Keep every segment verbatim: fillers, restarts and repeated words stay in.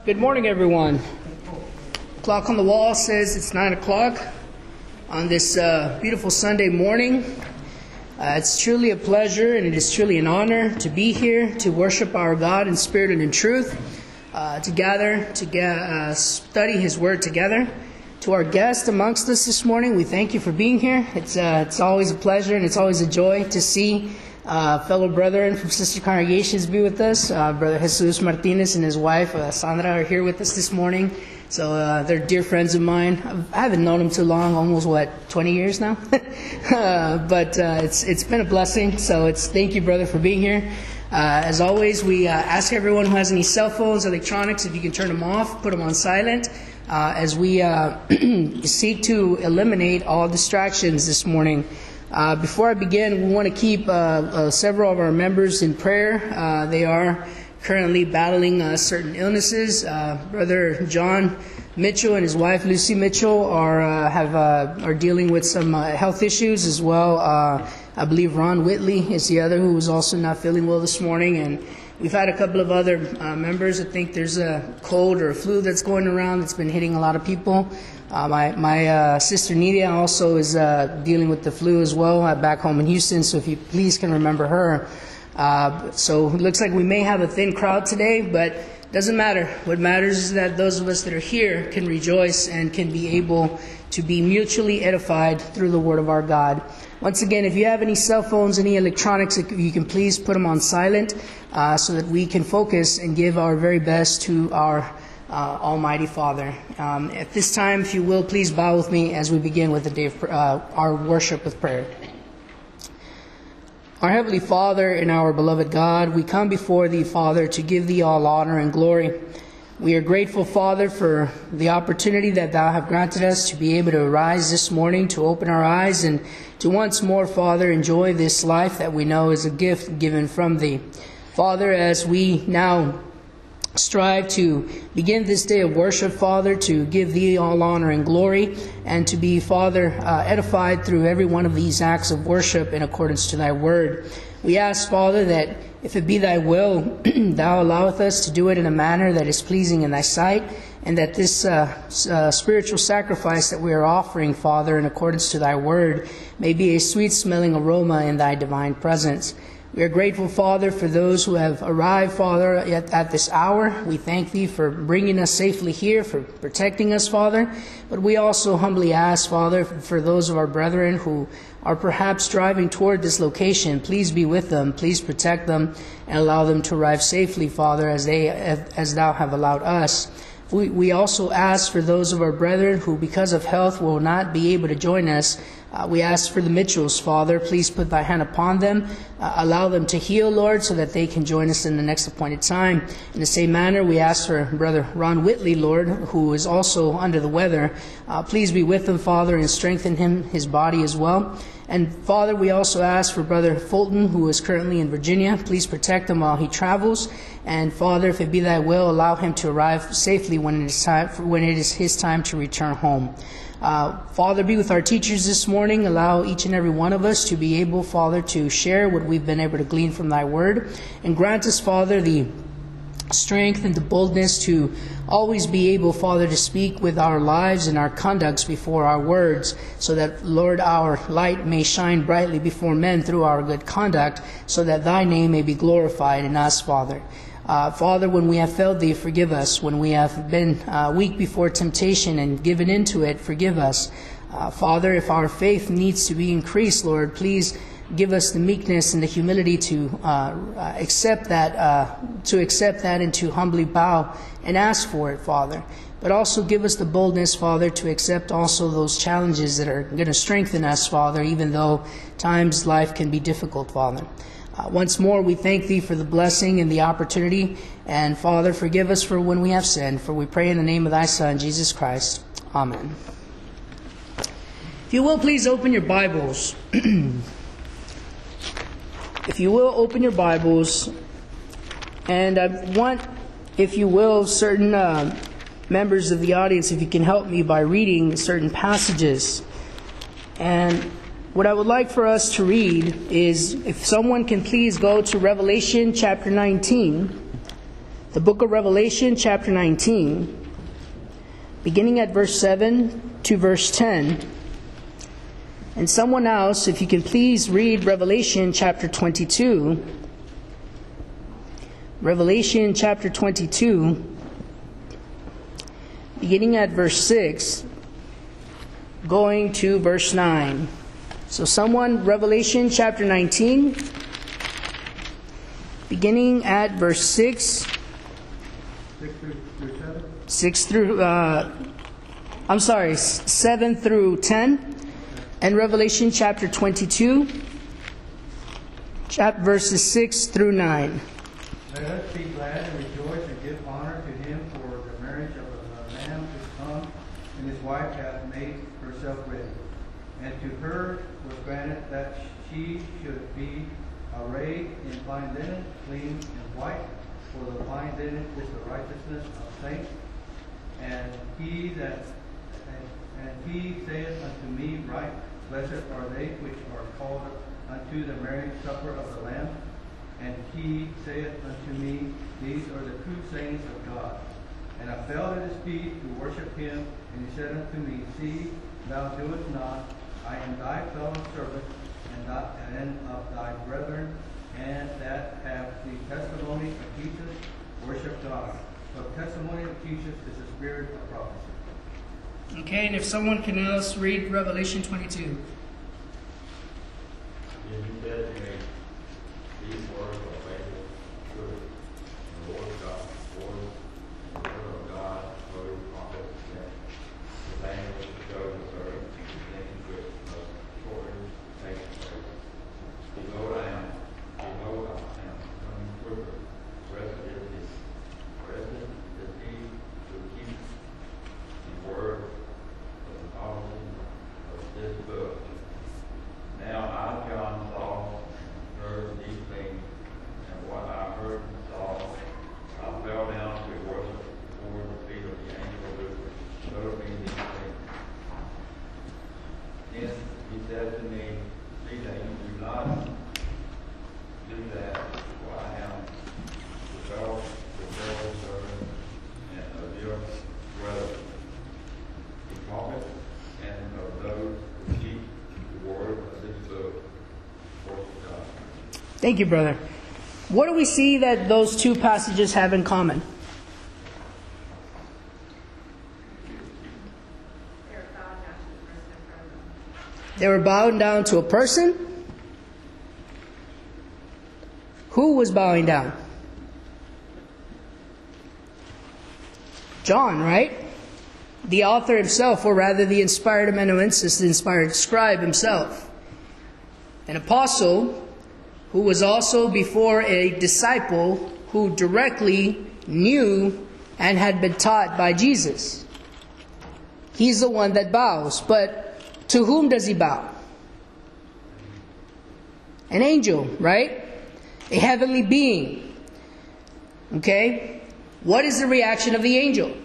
Good morning, everyone. Clock on the wall says it's nine o'clock on this uh, beautiful Sunday morning. Uh, it's truly a pleasure and it is truly an honor to be here to worship our God in spirit and in truth, uh, to gather, to get, uh, study His Word together. To our guests amongst us this morning, we thank you for being here. It's uh, it's always a pleasure and it's always a joy to see uh, fellow brethren from sister congregations be with us. Uh, Brother Jesus Martinez and his wife uh, Sandra are here with us this morning. So uh, they're dear friends of mine. I haven't known them too long, almost what, twenty years now. uh, but uh, it's it's been a blessing. So it's thank you, brother, for being here. Uh, as always, we uh, ask everyone who has any cell phones, electronics, if you can turn them off, put them on silent. Uh, as we uh, seek to eliminate all distractions this morning. Uh, before I begin, we want to keep uh, uh, several of our members in prayer. Uh, they are currently battling uh, certain illnesses. Uh, Brother John Mitchell and his wife Lucy Mitchell are uh, have uh, are dealing with some uh, health issues as well. Uh, I believe Ron Whitley is the other who was also not feeling well this morning, and we've had a couple of other uh, members. I think there's a cold or a flu that's going around that's been hitting a lot of people. Uh, my my uh, sister Nidia also is uh, dealing with the flu as well uh, back home in Houston, so if you please can remember her. Uh, so it looks like we may have a thin crowd today, but doesn't matter. What matters is that those of us that are here can rejoice and can be able to be mutually edified through the Word of our God. Once again, if you have any cell phones, any electronics, you can please put them on silent uh, so that we can focus and give our very best to our uh, Almighty Father. Um, at this time, if you will, please bow with me as we begin with the day of uh, our worship with prayer. Our Heavenly Father and our beloved God, we come before Thee, Father, to give Thee all honor and glory. We are grateful, Father, for the opportunity that Thou have granted us to be able to arise this morning, to open our eyes, and to once more, Father, enjoy this life that we know is a gift given from Thee. Father, as we now strive to begin this day of worship, Father, to give Thee all honor and glory, and to be, Father, uh, edified through every one of these acts of worship in accordance to Thy Word. We ask, Father, that if it be Thy will, Thou alloweth us to do it in a manner that is pleasing in Thy sight, and that this uh, uh, spiritual sacrifice that we are offering, Father, in accordance to Thy Word, may be a sweet-smelling aroma in Thy divine presence. We are grateful, Father, for those who have arrived, Father, at, at this hour. We thank Thee for bringing us safely here, for protecting us, Father. But we also humbly ask, Father, for, for those of our brethren who are perhaps driving toward this location, please be with them, please protect them, and allow them to arrive safely, Father, as they as Thou have allowed us. We, we also ask for those of our brethren who, because of health, will not be able to join us. Uh, we ask for the Mitchells, Father. Please put Thy hand upon them. Uh, allow them to heal, Lord, so that they can join us in the next appointed time. In the same manner, we ask for Brother Ron Whitley, Lord, who is also under the weather. Uh, please be with him, Father, and strengthen him, his body as well. And Father, we also ask for Brother Fulton, who is currently in Virginia. Please protect him while he travels. And Father, if it be Thy will, allow him to arrive safely when it is time, when it is his time to return home. Uh, Father, be with our teachers this morning. Allow each and every one of us to be able, Father, to share what we've been able to glean from Thy Word. And grant us, Father, the strength and the boldness to always be able, Father, to speak with our lives and our conducts before our words, so that, Lord, our light may shine brightly before men through our good conduct, so that Thy name may be glorified in us, Father. Uh, Father, when we have failed Thee, forgive us. When we have been uh, weak before temptation and given into it, forgive us. Uh, Father, if our faith needs to be increased, Lord, please give us the meekness and the humility to uh, accept that, uh, to accept that and to humbly bow and ask for it, Father. But also give us the boldness, Father, to accept also those challenges that are going to strengthen us, Father, even though times life can be difficult, Father. Uh, once more, we thank Thee for the blessing and the opportunity. And Father, forgive us for when we have sinned. For we pray in the name of Thy Son, Jesus Christ. Amen. If you will, please open your Bibles. If you will, open your Bibles. And I want, if you will, certain uh, members of the audience, if you can help me by reading certain passages. And what I would like for us to read is, if someone can please go to Revelation chapter nineteen. the book of Revelation, chapter nineteen, beginning at verse seven to verse ten. And someone else, if you can please read Revelation chapter twenty-two. Revelation chapter twenty-two, beginning at verse six, going to verse nine. So someone, Revelation chapter nineteen, beginning at verse six. Six through, through seven? Six through, uh, I'm sorry, seven through ten. And Revelation chapter twenty-two, chap verses six through nine. Let us be glad and rejoice and give honor to him for the marriage of the Lamb is come, and his wife hath made herself ready. And to her was granted that she should be arrayed in fine linen, clean and white, for the fine linen is the righteousness of saints. And he that and, and he saith unto me, Right, blessed are they which are called unto the marriage supper of the Lamb. And he saith unto me, These are the true sayings of God. And I fell at his feet to worship him, and he said unto me, See, thou doest not. I am thy fellow servant, and, thy, and of thy brethren, and that have the testimony of Jesus. Worship God. For the testimony of Jesus is the spirit of prophecy. Okay, and if someone can else read Revelation twenty-two. And he said to me, These words are faithful, true. The Lord God, voice, and the word of God, through prophets, and the name which shows the servant, and the things which must shortly take place. Behold, I am, behold, I am coming quicker. Blessed is he, blessed is he who keeps the word of the prophecy of this book. Now I, John, saw and heard these things, and what I heard and saw, I fell down to worship before the feet of the angel who showed me these things. Then he said to me, See that you do not do that, for I am the fellow, the fellow servant, and of your brother, the prophet, and of those who keep the word of this book. Worship God. Thank you, brother. What do we see that those two passages have in common? They were bowing down to a person. Who was bowing down? John, right? The author himself, or rather the inspired amanuensis, the inspired scribe himself. An apostle who was also before a disciple who directly knew and had been taught by Jesus. He's the one that bows. But to whom does he bow? An angel, right? A heavenly being. Okay? What is the reaction of the angel?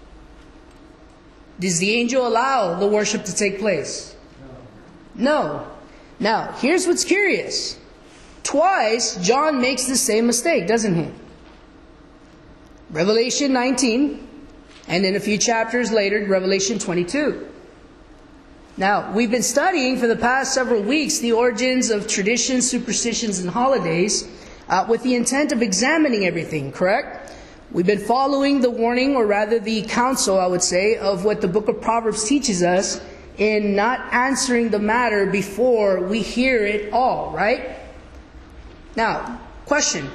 Does the angel allow the worship to take place? No. Now, here's what's curious. Twice, John makes the same mistake, doesn't he? Revelation nineteen, and then a few chapters later, Revelation twenty-two. Now, we've been studying for the past several weeks the origins of traditions, superstitions, and holidays uh, with the intent of examining everything, correct? We've been following the warning, or rather the counsel, I would say, of what the book of Proverbs teaches us in not answering the matter before we hear it all, right? Now, question.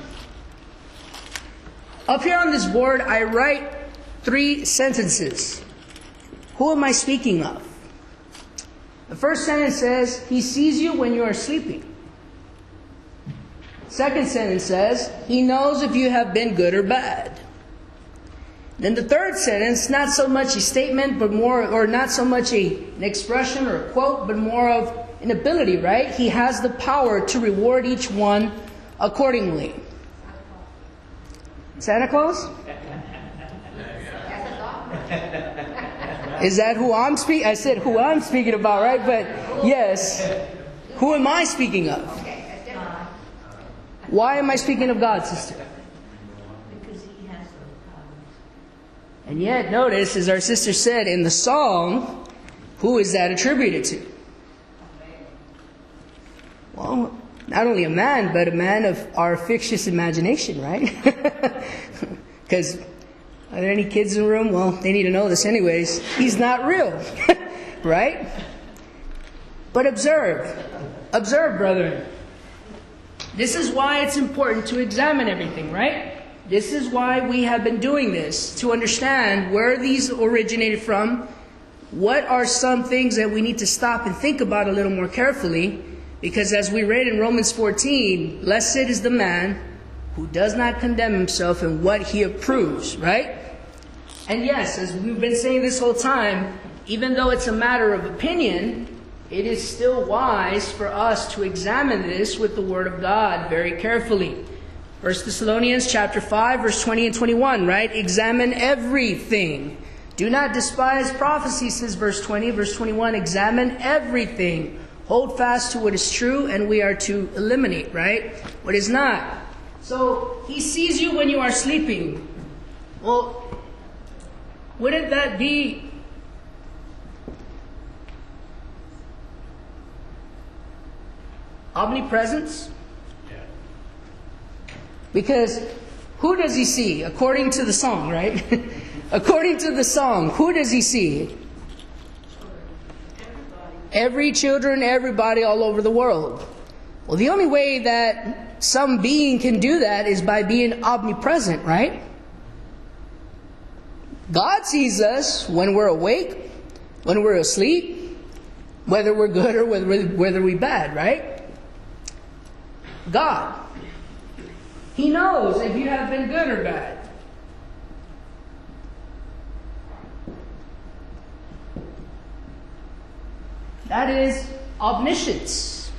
Up here on this board, I write three sentences. Who am I speaking of? The first sentence says, He sees you when you are sleeping. Second sentence says, He knows if you have been good or bad. Then the third sentence, not so much a statement, but more, or not so much a, an expression or a quote, but more of an ability, right? He has the power to reward each one accordingly. Santa Claus? Is that who I'm speaking? I said who I'm speaking about, right? But yes, who am I speaking of? Why am I speaking of God, sister? Because He has And yet, notice, as our sister said in the song, who is that attributed to? Well, not only a man, but a man of our fictitious imagination, right? Because, are there any kids in the room? Well, they need to know this anyways. He's not real, right? But observe, observe, brethren. This is why it's important to examine everything, right? This is why we have been doing this, to understand where these originated from. What are some things that we need to stop and think about a little more carefully? Because as we read in Romans fourteen, blessed is the man who does not condemn himself in what he approves, right? And yes, as we've been saying this whole time, even though it's a matter of opinion, it is still wise for us to examine this with the Word of God very carefully. First Thessalonians chapter five, verse twenty and twenty-one, right? Examine everything. Do not despise prophecy, says verse twenty. Verse twenty-one, examine everything. Hold fast to what is true, and we are to eliminate, right, what is not. So, he sees you when you are sleeping. Well, wouldn't that be omnipresence? Because who does he see? According to the song, right? According to the song, who does he see? Every children, everybody all over the world. Well, the only way that some being can do that is by being omnipresent, right? God sees us when we're awake, when we're asleep, whether we're good or whether, whether we're bad, right? God. He knows if you have been good or bad. That is omniscience.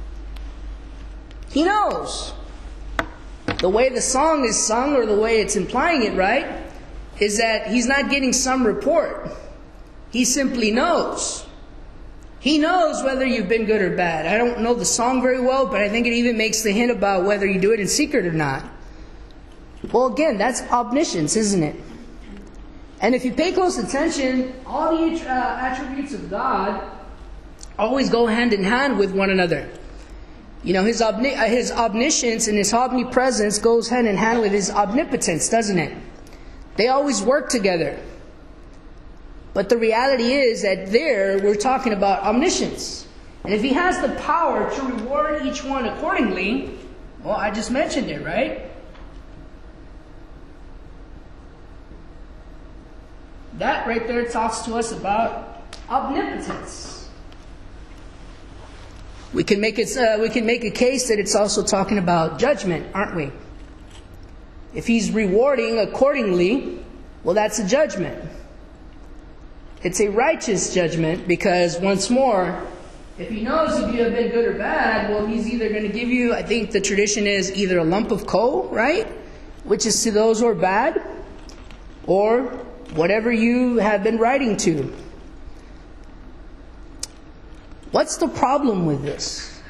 He knows. The way the song is sung, or the way it's implying it, right, is that he's not getting some report. He simply knows. He knows whether you've been good or bad. I don't know the song very well, but I think it even makes the hint about whether you do it in secret or not. Well, again, that's omniscience, isn't it? And if you pay close attention, all the uh, attributes of God always go hand in hand with one another. You know, his, omni- uh, his omniscience and his omnipresence goes hand in hand with his omnipotence, doesn't it? They always work together. But the reality is that there we're talking about omniscience. And if he has the power to reward each one accordingly, well, I just mentioned it, right? That right there talks to us about omnipotence. We can make it. Uh, we can make a case that it's also talking about judgment, aren't we? If he's rewarding accordingly, well, that's a judgment. It's a righteous judgment because, once more, if he knows if you have been good or bad, well, he's either going to give you, I think the tradition is either a lump of coal, right, which is to those who are bad, or whatever you have been writing to. What's the problem with this?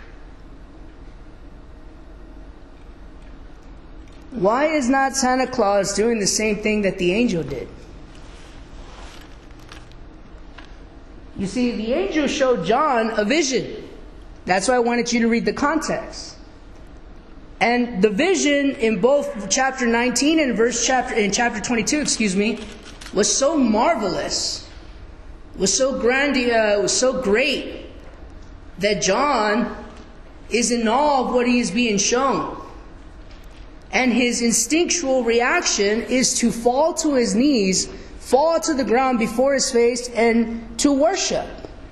Why is not Santa Claus doing the same thing that the angel did? You see, the angel showed John a vision. That's why I wanted you to read the context. And the vision in both chapter nineteen and verse chapter in chapter twenty-two, excuse me, was so marvelous, was so grandiose, was so great, that John is in awe of what he is being shown. And his instinctual reaction is to fall to his knees, fall to the ground before his face, and to worship.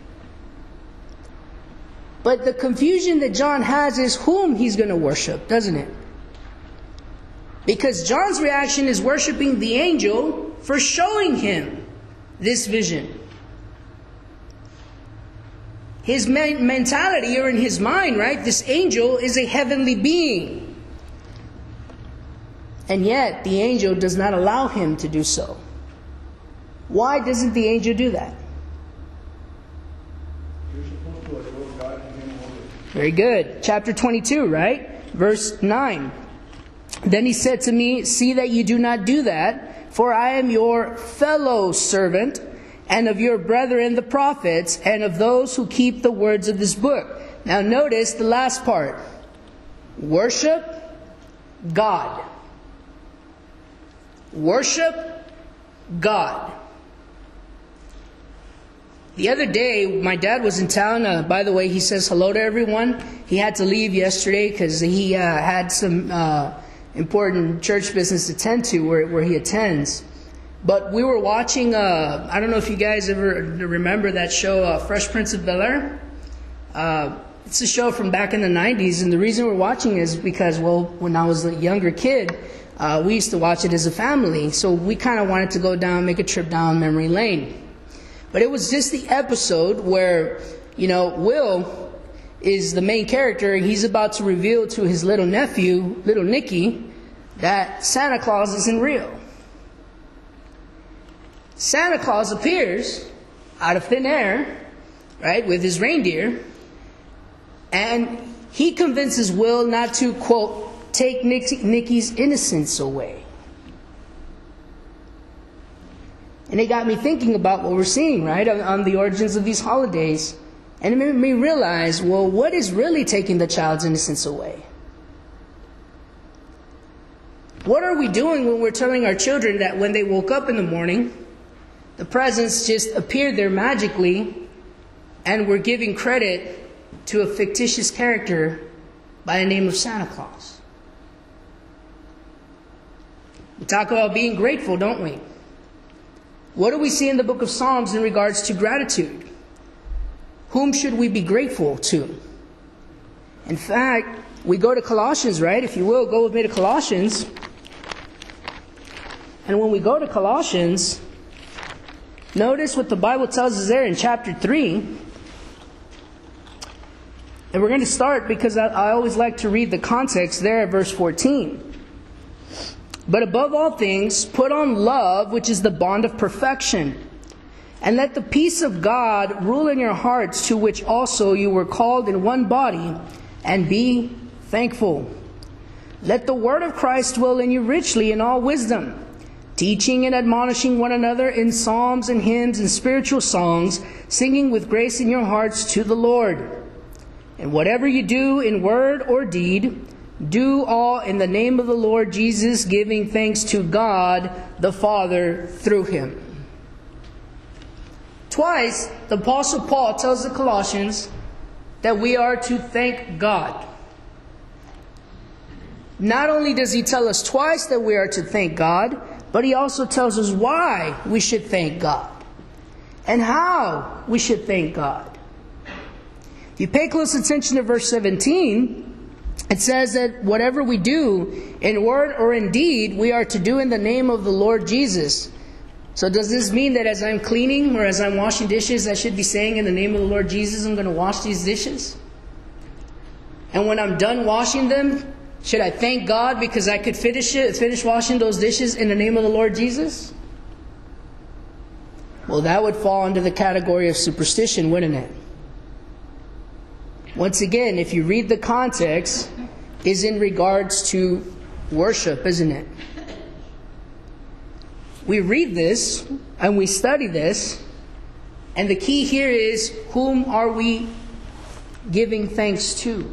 But the confusion that John has is whom he's going to worship, doesn't it? Because John's reaction is worshiping the angel for showing him this vision. His mentality, or in his mind, right, this angel is a heavenly being. And yet, the angel does not allow him to do so. Why doesn't the angel do that? You're supposed to adore God and Him only. Very good. Chapter twenty-two, right? Verse nine. Then he said to me, see that you do not do that, For I am your fellow servant, and of your brethren the prophets, and of those who keep the words of this book. Now notice the last part. Worship God. Worship God. The other day, my dad was in town. Uh, by the way, he says hello to everyone. He had to leave yesterday because he uh, had some uh, important church business to tend to where, where he attends. But we were watching, uh, I don't know if you guys ever remember that show, uh, Fresh Prince of Bel-Air. Uh, it's a show from back in the nineties, and the reason we're watching is because, well, when I was a younger kid, uh, we used to watch it as a family. So we kind of wanted to go down, make a trip down memory lane. But it was just the episode where, you know, Will is the main character, and he's about to reveal to his little nephew, little Nicky, that Santa Claus isn't real. Santa Claus appears out of thin air, right, with his reindeer, and he convinces Will not to, quote, take Nicky's innocence away. And it got me thinking about what we're seeing, right, on, on the origins of these holidays. And it made me realize, well, what is really taking the child's innocence away? What are we doing when we're telling our children that when they woke up in the morning, the presents just appeared there magically, and we're giving credit to a fictitious character by the name of Santa Claus? We talk about being grateful, don't we? What do we see in the book of Psalms in regards to gratitude? Whom should we be grateful to? In fact, we go to Colossians, right? If you will, go with me to Colossians. And when we go to Colossians, notice what the Bible tells us there in chapter three. And we're going to start because I, I always like to read the context there at verse fourteen. But above all things, put on love, which is the bond of perfection. And let the peace of God rule in your hearts, to which also you were called in one body, and be thankful. Let the word of Christ dwell in you richly in all wisdom, teaching and admonishing one another in psalms and hymns and spiritual songs, singing with grace in your hearts to the Lord. And whatever you do in word or deed, do all in the name of the Lord Jesus, giving thanks to God the Father through Him. Twice, the Apostle Paul tells the Colossians that we are to thank God. Not only does he tell us twice that we are to thank God, but he also tells us why we should thank God and how we should thank God. If you pay close attention to verse seventeen, it says that whatever we do in word or in deed, we are to do in the name of the Lord Jesus. So does this mean that as I'm cleaning or as I'm washing dishes, I should be saying in the name of the Lord Jesus, I'm going to wash these dishes? And when I'm done washing them, should I thank God because I could finish it, finish washing those dishes in the name of the Lord Jesus? Well, that would fall under the category of superstition, wouldn't it? Once again, if you read the context, is in regards to worship, isn't it? We read this and we study this, and the key here is, whom are we giving thanks to?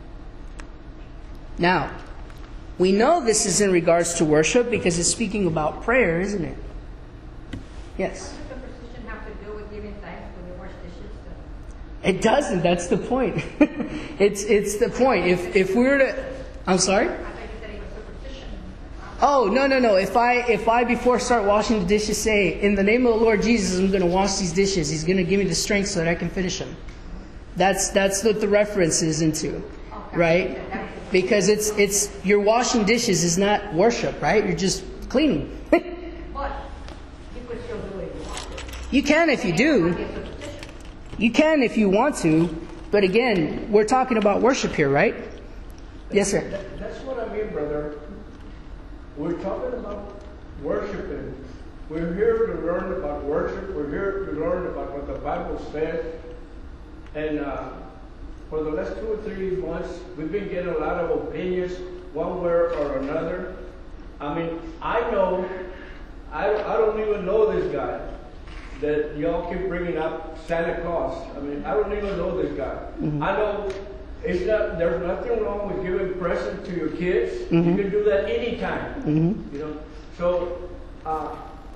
Now, we know this is in regards to worship because it's speaking about prayer, isn't it? Yes? What does superstition have to do with giving thanks when you wash dishes? It doesn't. That's the point. it's it's the point. If if we were to, I'm sorry. I thought you said it was superstition. Oh no no no! If I if I before I start washing the dishes say, in the name of the Lord Jesus, I'm going to wash these dishes. He's going to give me the strength so that I can finish them. That's that's what the reference is into, Okay. right? Because it's it's you're washing dishes is not worship, right? You're just cleaning. But you could still do it if you want to. You can if you It do. might be a superstition. You can if you want to. But again, we're talking about worship here, right? Yes, sir. That- That's what I mean, brother. We're talking about worshiping. We're here to learn about worship. We're here to learn about what the Bible says. And uh, for the last two or three months, we've been getting a lot of opinions, one way or another. I mean, I know, I, I, I don't even know this guy that y'all keep bringing up, Santa Claus. I mean, I don't even know this guy. Mm-hmm. I know it's not, there's nothing wrong with giving presents to your kids. Mm-hmm. You can do that anytime. Mm-hmm. You know, so uh,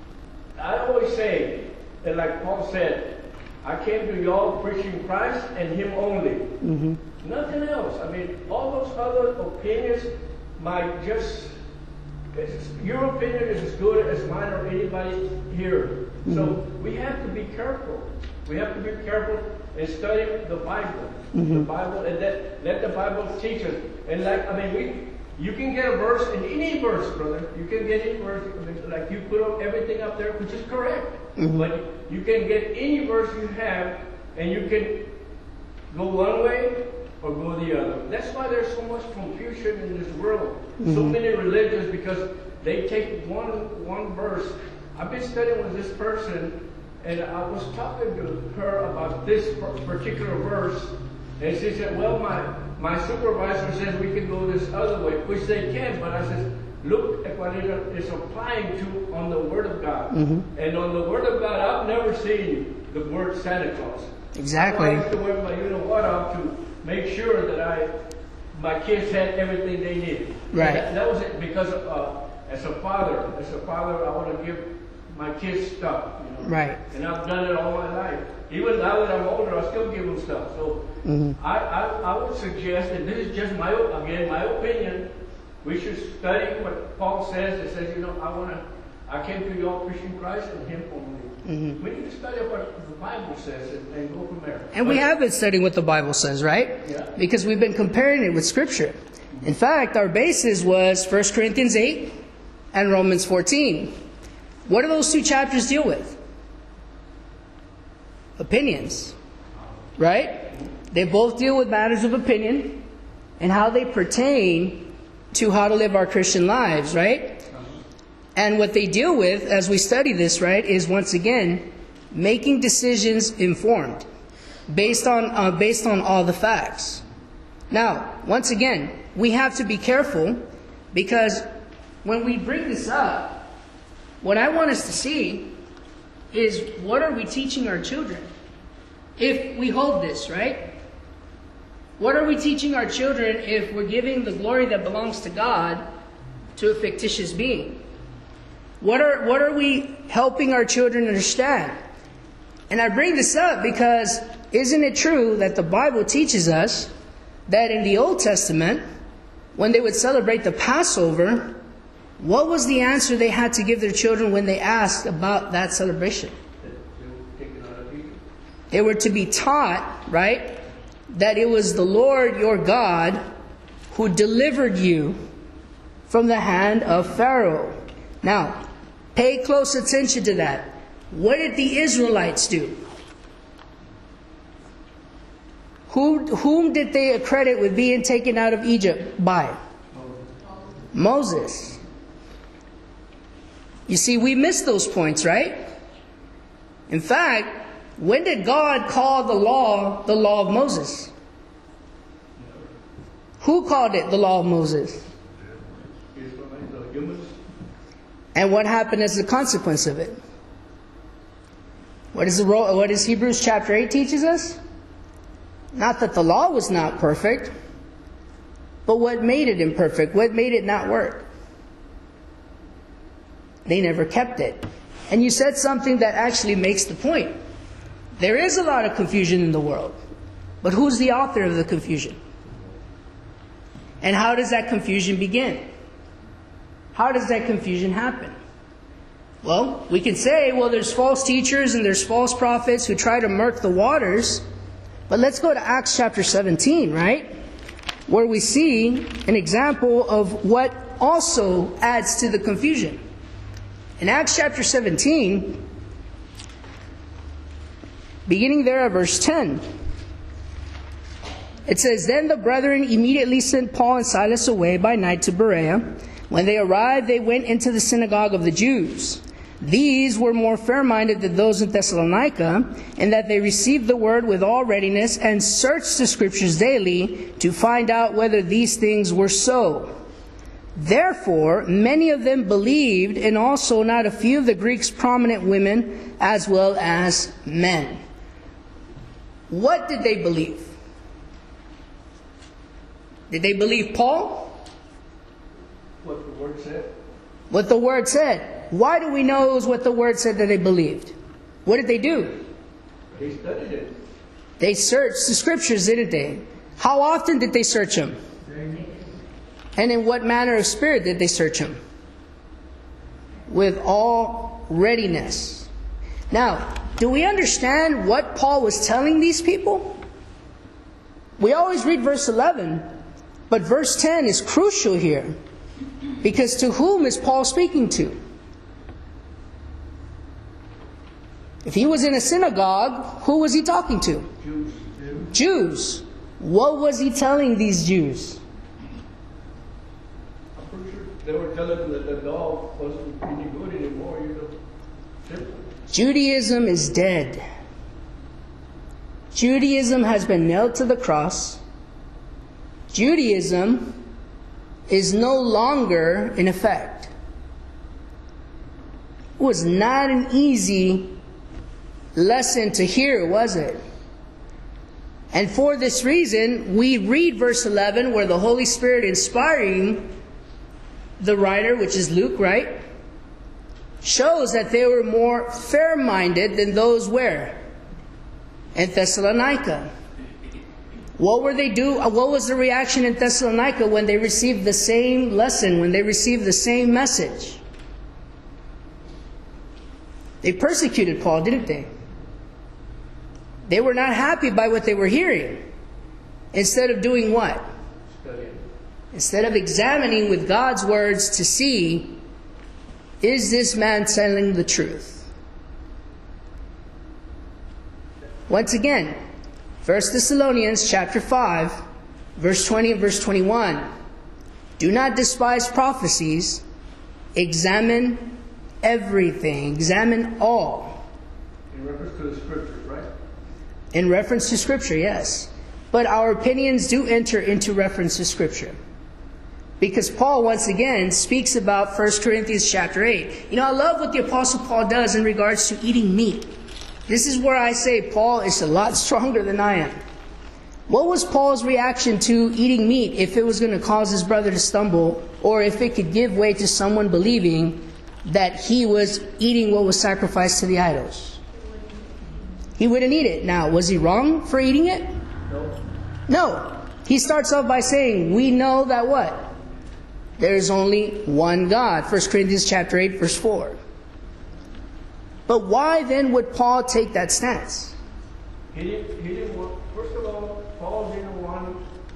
I always say, and like Paul said, I came to y'all preaching Christ and Him only. Mm-hmm. Nothing else. I mean, all those other opinions might just, it's, your opinion is as good as mine or anybody here. Mm-hmm. So we have to be careful. We have to be careful and study the Bible. Mm-hmm. The Bible, and let, let the Bible teach us. And like, I mean, we, you can get a verse in any verse, brother. You can get any verse, I mean, like you put up everything up there, which is correct. Mm-hmm. But you can get any verse you have, and you can go one way or go the other. That's why there's so much confusion in this world. Mm-hmm. So many religions, because they take one one verse. I've been studying with this person, and I was talking to her about this particular verse, and she said, well, my, my supervisor says we can go this other way, which they can, but I said, look at what it is applying to on the Word of God. Mm-hmm. And on the Word of God, I've never seen the word Santa Claus. Exactly. I used to wear my you-know-what out to make sure that I, my kids had everything they needed. Right. That, that was it, because uh, as a father, as a father, I want to give my kids stuff. You know? Right. And I've done it all my life. Even now that I'm older, I still give them stuff. So mm-hmm. I, I, I would suggest, and this is just my, again, my opinion, we should study what Paul says. It says, you know, I want to, I came to y'all preaching Christ and Him only. Mm-hmm. We need to study what the Bible says and, and go from there. And we have been studying what the Bible says, right? Yeah. Because we've been comparing it with Scripture. In fact, our basis was First Corinthians eight and Romans fourteen. What do those two chapters deal with? Opinions, right? They both deal with matters of opinion and how they pertain to how to live our Christian lives, right? And what they deal with, as we study this, right, is once again making decisions informed, based on uh, based on all the facts. Now, once again, we have to be careful, because when we bring this up, what I want us to see is, what are we teaching our children? If we hold this, right? What are we teaching our children if we're giving the glory that belongs to God to a fictitious being? What are what are we helping our children understand? And I bring this up because isn't it true that the Bible teaches us that in the Old Testament, when they would celebrate the Passover, what was the answer they had to give their children when they asked about that celebration? They were to be taught, right, that it was the Lord your God who delivered you from the hand of Pharaoh. Now, pay close attention to that. What did the Israelites do? Who, whom did they accredit with being taken out of Egypt by? Moses. You see, we miss those points, right? In fact, when did God call the law the law of Moses? Who called it the law of Moses? And what happened as a consequence of it? What is the what is Hebrews chapter eight teaches us? Not that the law was not perfect, but what made it imperfect? What made it not work? They never kept it. And you said something that actually makes the point. There is a lot of confusion in the world, but who's the author of the confusion? And how does that confusion begin? How does that confusion happen? Well, we can say, well, there's false teachers and there's false prophets who try to murk the waters. But let's go to Acts chapter seventeen, right? Where we see an example of what also adds to the confusion. In Acts chapter seventeen, beginning there at verse ten, it says, Then the brethren immediately sent Paul and Silas away by night to Berea. When they arrived, they went into the synagogue of the Jews. These were more fair-minded than those in Thessalonica, in that they received the word with all readiness and searched the Scriptures daily to find out whether these things were so. Therefore, many of them believed, and also not a few of the Greeks' prominent women, as well as men. What did they believe? Did they believe Paul? What the word said. What the Word said. Why do we know it was what the Word said that they believed? What did they do? They studied it. They searched the Scriptures, didn't they? How often did they search them? And in what manner of spirit did they search them? With all readiness. Now, do we understand what Paul was telling these people? We always read verse eleven, but verse ten is crucial here. Because to whom is Paul speaking to? If he was in a synagogue, who was he talking to? Jews. Jews. What was he telling these Jews? I'm pretty sure they were telling them that the law wasn't any good anymore. You know, simple. Judaism is dead. Judaism has been nailed to the cross. Judaism is no longer in effect. It was not an easy lesson to hear, was it? And for this reason, we read verse eleven where the Holy Spirit inspiring the writer, which is Luke, right? Shows that they were more fair-minded than those where? In Thessalonica. What were they do? What was the reaction in Thessalonica when they received the same lesson, when they received the same message? They persecuted Paul, didn't they? They were not happy by what they were hearing. Instead of doing what? Studying. Instead of examining with God's words to see, is this man telling the truth? Once again, First Thessalonians chapter five, verse twenty and verse twenty-one. Do not despise prophecies. Examine everything. Examine all. In reference to the scriptures, right? In reference to Scripture, yes. But our opinions do enter into reference to Scripture. Because Paul, once again, speaks about First Corinthians chapter eight. You know, I love what the Apostle Paul does in regards to eating meat. This is where I say Paul is a lot stronger than I am. What was Paul's reaction to eating meat if it was going to cause his brother to stumble, or if it could give way to someone believing that he was eating what was sacrificed to the idols? He wouldn't eat it. Now, was he wrong for eating it? No. No. He starts off by saying, we know that what? There is only one God. First Corinthians chapter eight, verse four. But why then would Paul take that stance? He didn't, he didn't want, first of all, Paul didn't want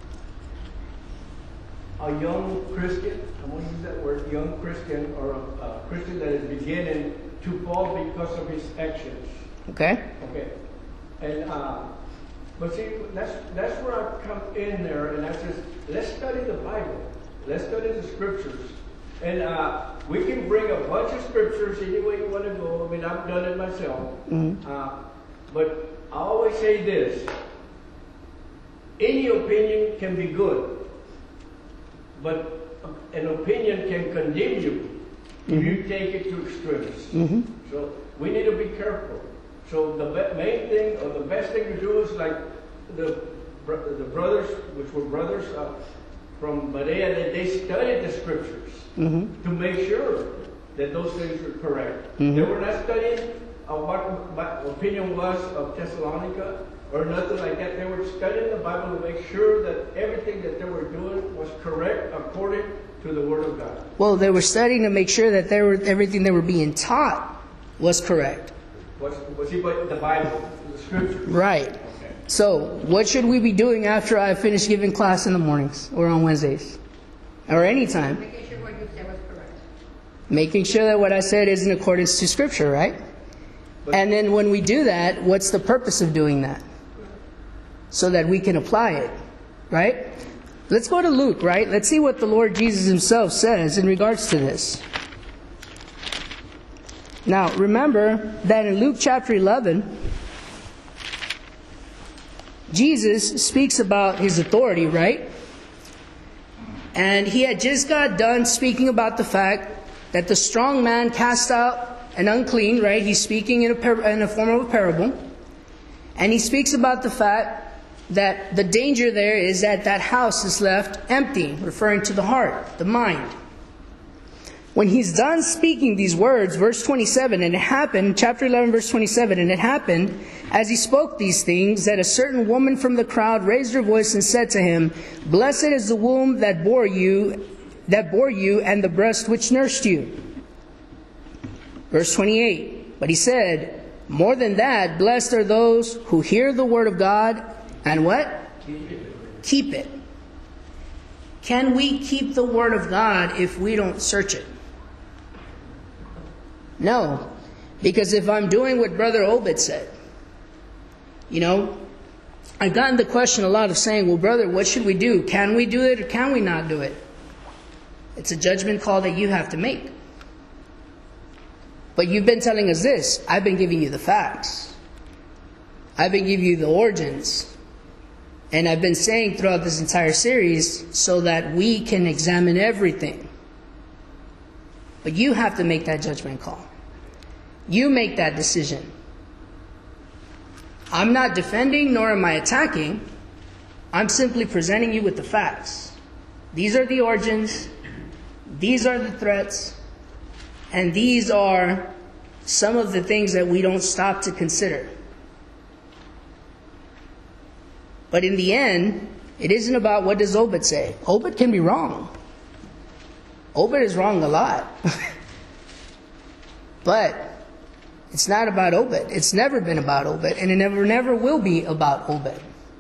a young Christian, I'm going to use that word, young Christian, or a, a Christian that is beginning to fall because of his actions. Okay? Okay. And, uh, but see, that's, that's where I come in there, and I says, let's study the Bible. Let's study the scriptures. And uh, we can bring a bunch of scriptures any way you want to go. I mean, I've done it myself. Mm-hmm. Uh, but I always say this. Any opinion can be good. But an opinion can condemn you if mm-hmm. you take it to extremes. Mm-hmm. So we need to be careful. So the be- main thing, or the best thing to do is like the, the brothers, which were brothers uh, from Berea, that they studied the scriptures. Mm-hmm. To make sure that those things are correct. Mm-hmm. They were not studying uh, what my opinion was of Thessalonica or nothing like that. They were studying the Bible to make sure that everything that they were doing was correct according to the Word of God. Well, they were studying to make sure that they were, everything they were being taught was correct. Was, was he but the Bible, the Scriptures? Right. Okay. So, what should we be doing after I finish giving class in the mornings or on Wednesdays? Or any time? Making sure what you said was correct. Making sure that what I said is in accordance to Scripture, right? But, and then when we do that, what's the purpose of doing that? So that we can apply it, right? Let's go to Luke, right? Let's see what the Lord Jesus himself says in regards to this. Now, remember that in Luke chapter eleven, Jesus speaks about his authority, right? And he had just got done speaking about the fact that the strong man cast out an unclean, right? He's speaking in a, par- in a form of a parable. And he speaks about the fact that the danger there is that that house is left empty, referring to the heart, the mind. When he's done speaking these words, verse twenty-seven, and it happened, chapter eleven, verse twenty-seven, and it happened, as he spoke these things, that a certain woman from the crowd raised her voice and said to him, Blessed is the womb that bore you, that bore you, and the breast which nursed you. Verse twenty-eight, but he said, More than that, blessed are those who hear the word of God, and what? Keep it. Keep it. Can we keep the word of God if we don't search it? No, because if I'm doing what Brother Obed said, you know, I've gotten the question a lot of saying, well, brother, what should we do? Can we do it or can we not do it? It's a judgment call that you have to make. But you've been telling us this. I've been giving you the facts. I've been giving you the origins. And I've been saying throughout this entire series so that we can examine everything. But you have to make that judgment call. You make that decision. I'm not defending nor am I attacking. I'm simply presenting you with the facts. These are the origins. These are the threats. And these are some of the things that we don't stop to consider. But in the end, it isn't about what does Obed say. Obed can be wrong. Obed is wrong a lot. But it's not about Obed. It's never been about Obed. And it never, never will be about Obed.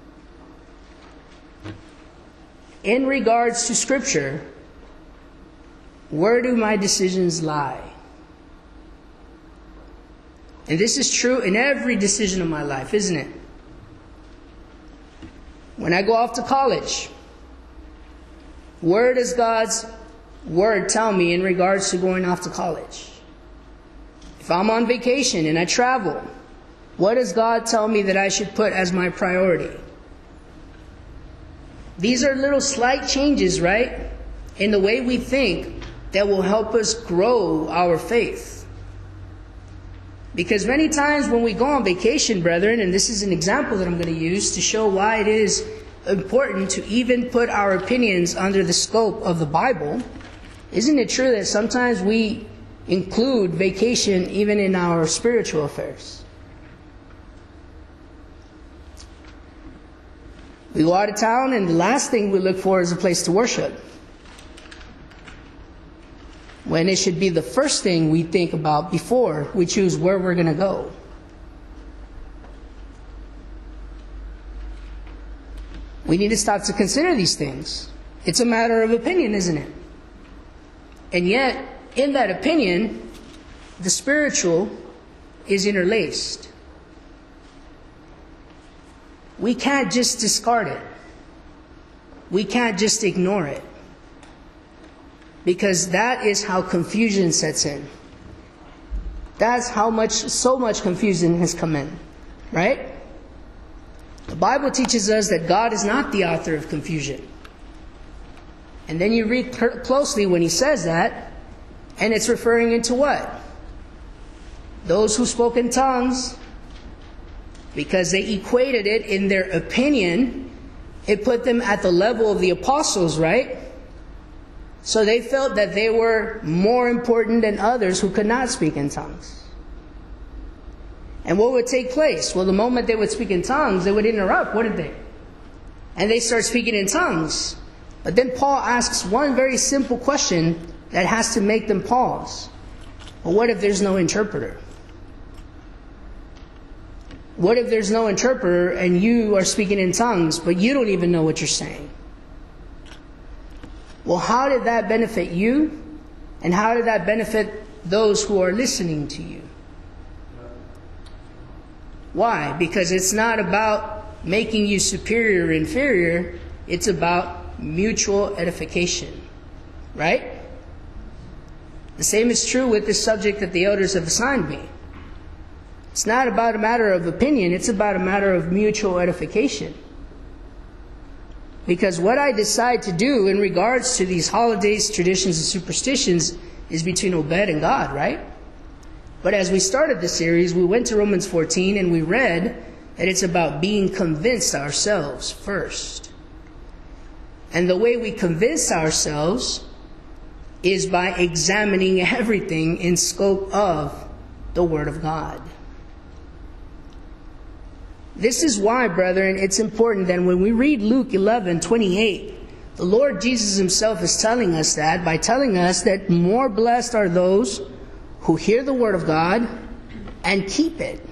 In regards to Scripture, where do my decisions lie? And this is true in every decision of my life, isn't it? When I go off to college, where does God's Word tell me in regards to going off to college? If I'm on vacation and I travel, what does God tell me that I should put as my priority? These are little slight changes, right, in the way we think that will help us grow our faith. Because many times when we go on vacation, brethren, and this is an example that I'm going to use to show why it is important to even put our opinions under the scope of the Bible, isn't it true that sometimes we include vacation even in our spiritual affairs? We go out of town and the last thing we look for is a place to worship, when it should be the first thing we think about before we choose where we're going to go. We need to stop to consider these things. It's a matter of opinion, isn't it? And yet, in that opinion, the spiritual is interlaced. We can't just discard it. We can't just ignore it. Because that is how confusion sets in. That's how much, so much confusion has come in. Right? The Bible teaches us that God is not the author of confusion. And then you read closely when he says that, and it's referring into what? Those who spoke in tongues, because they equated it in their opinion, it put them at the level of the apostles, right? So they felt that they were more important than others who could not speak in tongues. And what would take place? Well, the moment they would speak in tongues, they would interrupt, wouldn't they? And they start speaking in tongues. But then Paul asks one very simple question that has to make them pause. Well, what if there's no interpreter? What if there's no interpreter and you are speaking in tongues, but you don't even know what you're saying? Well, how did that benefit you? And how did that benefit those who are listening to you? Why? Because it's not about making you superior or inferior. It's about mutual edification. Right? The same is true with this subject that the elders have assigned me. It's not about a matter of opinion. It's about a matter of mutual edification. Because what I decide to do in regards to these holidays, traditions, and superstitions is between Obed and God, right? But as we started the series, we went to Romans fourteen and we read that it's about being convinced ourselves first. And the way we convince ourselves is by examining everything in scope of the Word of God. This is why, brethren, it's important that when we read Luke eleven twenty-eight, the Lord Jesus himself is telling us that by telling us that more blessed are those who hear the Word of God and keep it.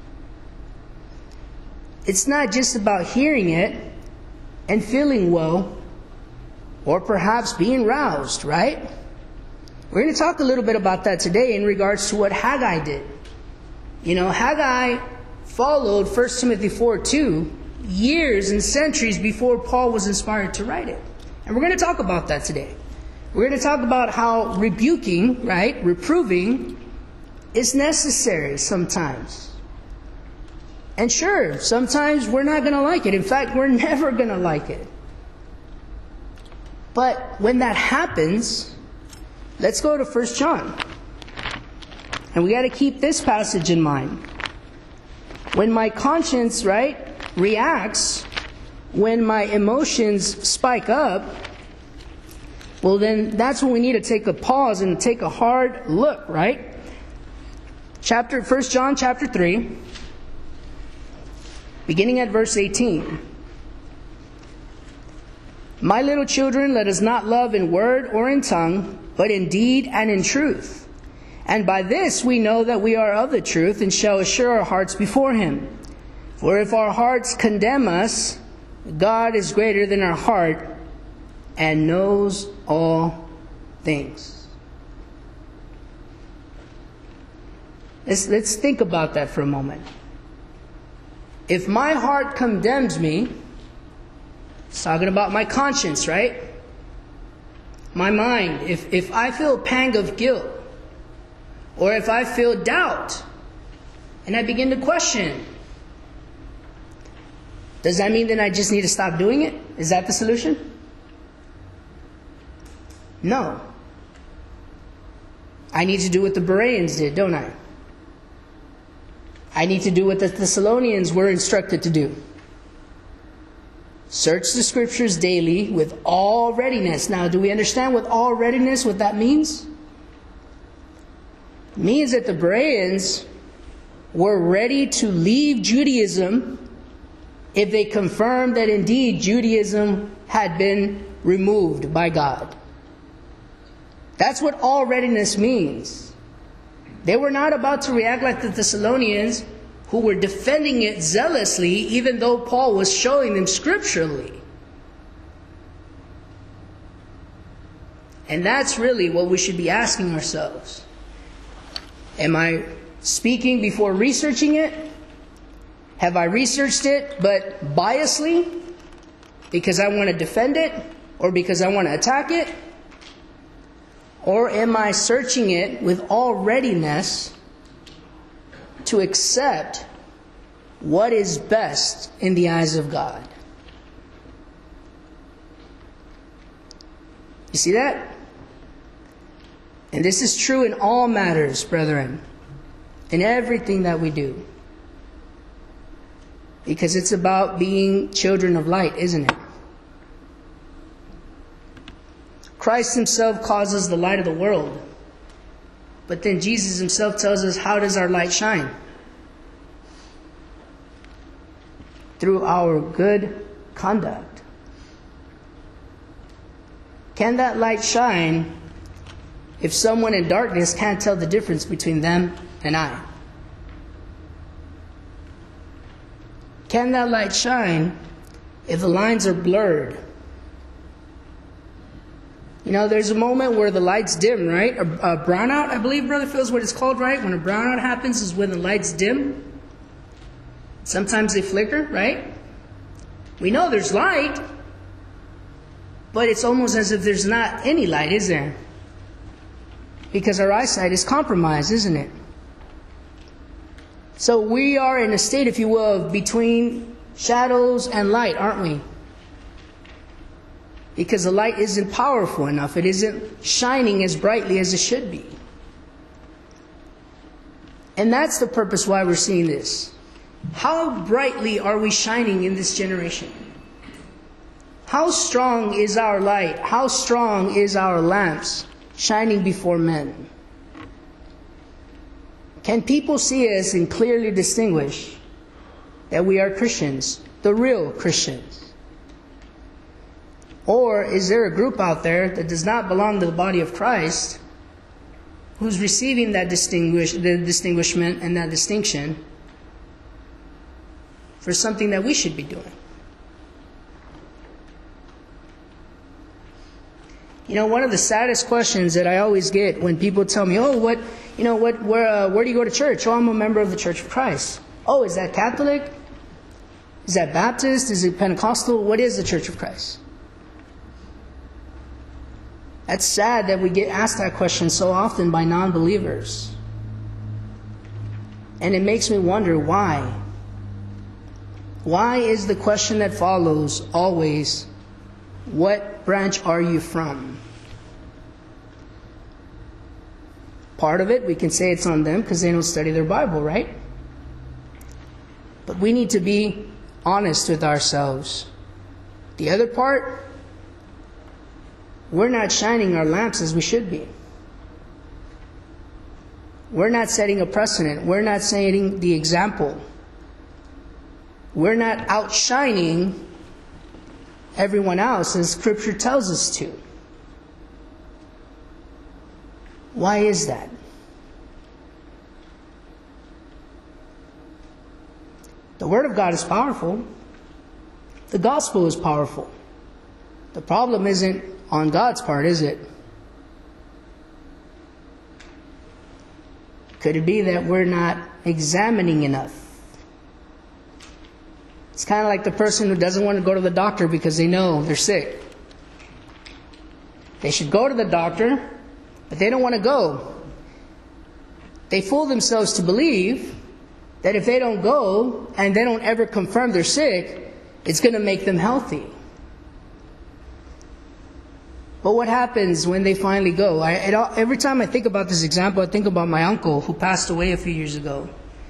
It's not just about hearing it and feeling well or perhaps being roused, right? We're going to talk a little bit about that today in regards to what Haggai did. You know, Haggai followed First Timothy four two years and centuries before Paul was inspired to write it. And we're going to talk about that today. We're going to talk about how rebuking, right, reproving is necessary sometimes. And sure, sometimes we're not going to like it. In fact, we're never going to like it. But when that happens, let's go to First John. And we got to keep this passage in mind. When my conscience, right, reacts, when my emotions spike up, well then that's when we need to take a pause and take a hard look, right? Chapter First John chapter three, beginning at verse eighteen. My little children, let us not love in word or in tongue, but in deed and in truth. And by this we know that we are of the truth and shall assure our hearts before him. For if our hearts condemn us, God is greater than our heart and knows all things. Let's, let's think about that for a moment. If my heart condemns me, it's talking about my conscience, right? My mind. If, if I feel a pang of guilt, or if I feel doubt, and I begin to question, does that mean that I just need to stop doing it? Is that the solution? No. I need to do what the Bereans did, don't I? I need to do what the Thessalonians were instructed to do. Search the scriptures daily with all readiness. Now, do we understand with all readiness what that means? It means that the Bereans were ready to leave Judaism if they confirmed that indeed Judaism had been removed by God. That's what all readiness means. They were not about to react like the Thessalonians, who were defending it zealously, even though Paul was showing them scripturally. And that's really what we should be asking ourselves. Am I speaking before researching it? Have I researched it but biasly because I want to defend it or because I want to attack it? Or am I searching it with all readiness to accept what is best in the eyes of God? You see that? And this is true in all matters, brethren, in everything that we do. Because it's about being children of light, isn't it? Christ himself calls us the light of the world. But then Jesus himself tells us, how does our light shine? Through our good conduct. Can that light shine if someone in darkness can't tell the difference between them and I? Can that light shine if the lines are blurred? You know, there's a moment where the light's dim, right? A, a brownout, I believe, Brother Phil, is what it's called, right? When a brownout happens is when the light's dim. Sometimes they flicker, right? We know there's light, but it's almost as if there's not any light, is there? Because our eyesight is compromised, isn't it? So we are in a state, if you will, of between shadows and light, aren't we? because the light isn't powerful enough. It isn't shining as brightly as it should be. And that's the purpose why we're seeing this. How brightly are we shining in this generation? How strong is our light? How strong is our lamps shining before men? Can people see us and clearly distinguish that we are Christians, the real Christians? Or is there a group out there that does not belong to the body of Christ, who's receiving that distinguish, the distinguishment and that distinction for something that we should be doing? You know, one of the saddest questions that I always get when people tell me, "Oh, what, you know, what, where, uh, where do you go to church?" "Oh, I'm a member of the Church of Christ." "Oh, is that Catholic? Is that Baptist? Is it Pentecostal? What is the Church of Christ?" That's sad that we get asked that question so often by non-believers. And it makes me wonder why. Why is the question that follows always, "What branch are you from?" Part of it, we can say it's on them because they don't study their Bible, right? But we need to be honest with ourselves. The other part, we're not shining our lamps as we should be. We're not setting a precedent. We're not setting the example. We're not outshining everyone else as Scripture tells us to. Why is that? The Word of God is powerful. The gospel is powerful. The problem isn't on God's part, is it? Could it be that we're not examining enough? It's kind of like the person who doesn't want to go to the doctor because they know they're sick. They should go to the doctor, but they don't want to go. They fool themselves to believe that if they don't go and they don't ever confirm they're sick, it's going to make them healthy. But what happens when they finally go? I, it, every time I think about this example, I think about my uncle who passed away a few years ago.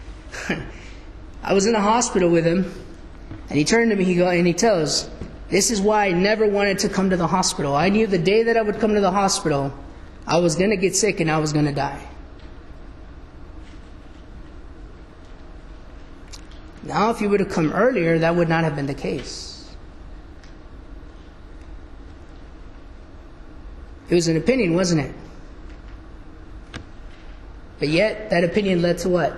I was in the hospital with him, and he turned to me he go, and he tells, "This is why I never wanted to come to the hospital. I knew the day that I would come to the hospital, I was going to get sick and I was going to die." Now, if you would have come earlier, that would not have been the case. It was an opinion, wasn't it? But yet, that opinion led to what?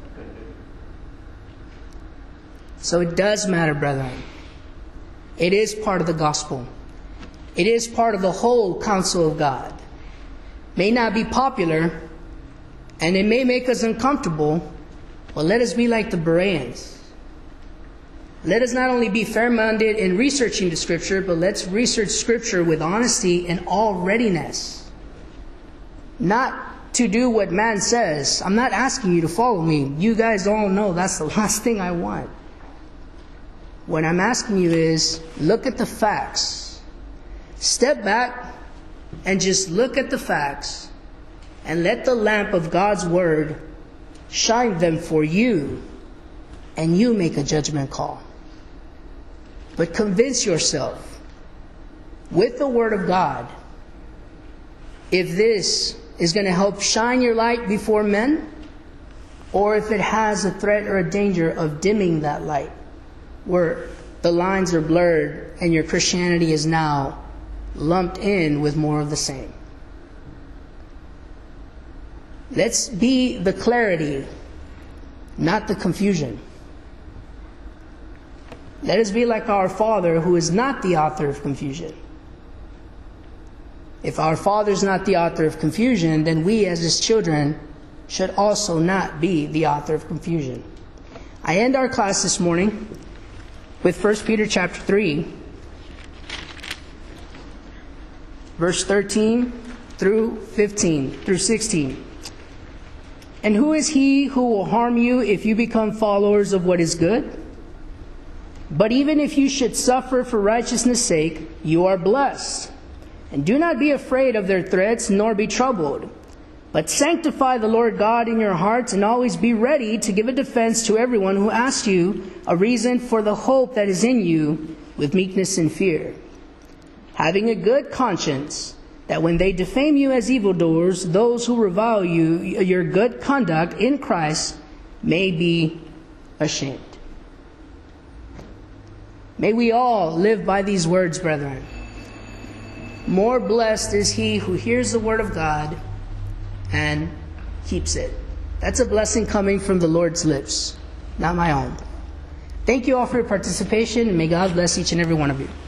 So it does matter, brethren. It is part of the gospel. It is part of the whole counsel of God. May not be popular, and it may make us uncomfortable, but let us be like the Bereans. Let us not only be fair-minded in researching the Scripture, but let's research Scripture with honesty and all readiness. Not to do what man says. I'm not asking you to follow me. You guys all know that's the last thing I want. What I'm asking you is, look at the facts. Step back and just look at the facts and let the lamp of God's Word shine them for you, and you make a judgment call. But convince yourself with the Word of God if this is going to help shine your light before men, or if it has a threat or a danger of dimming that light, where the lines are blurred and your Christianity is now lumped in with more of the same. Let's be the clarity, not the confusion. Let us be like our Father, who is not the author of confusion. If our Father is not the author of confusion, then we as His children should also not be the author of confusion. I end our class this morning with First Peter chapter three, verse thirteen through fifteen, through sixteen. "And who is he who will harm you if you become followers of what is good? But even if you should suffer for righteousness' sake, you are blessed. And do not be afraid of their threats, nor be troubled. But sanctify the Lord God in your hearts, and always be ready to give a defense to everyone who asks you a reason for the hope that is in you, with meekness and fear. Having a good conscience, that when they defame you as evildoers, those who revile you, your good conduct in Christ, may be ashamed. May we all live by these words, brethren. More blessed is he who hears the word of God and keeps it. That's a blessing coming from the Lord's lips, not my own. Thank you all for your participation, and may God bless each and every one of you.